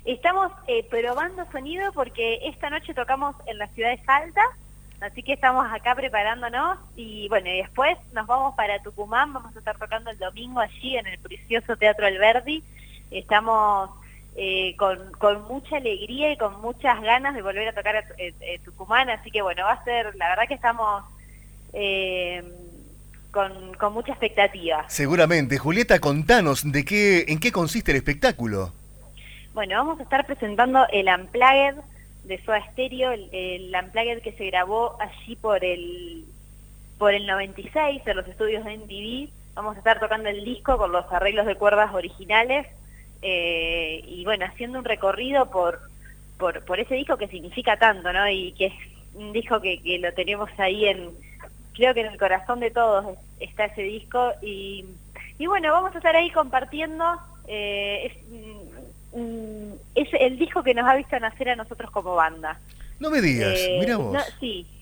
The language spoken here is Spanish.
Estamos probando sonido porque esta noche tocamos en la ciudad de Salta, así que estamos acá preparándonos y bueno, y después nos vamos para Tucumán, vamos a estar tocando el domingo allí en el precioso Teatro Alberdi. Estamos con mucha alegría y con muchas ganas de volver a tocar a Tucumán, así que bueno, va a ser, la verdad que estamos con mucha expectativa. Seguramente. Julieta, contanos, ¿en qué consiste el espectáculo? Bueno, vamos a estar presentando el Unplugged de Soda Stereo, el Unplugged que se grabó allí por el 96 en los estudios de MTV. Vamos a estar tocando el disco con los arreglos de cuerdas originales y bueno, haciendo un recorrido por ese disco que significa tanto, ¿no? Y que es un disco que lo tenemos ahí creo que en el corazón de todos está ese disco y bueno, vamos a estar ahí compartiendo. Es el disco que nos ha visto nacer a nosotros como banda. No me digas, mira vos. Sí,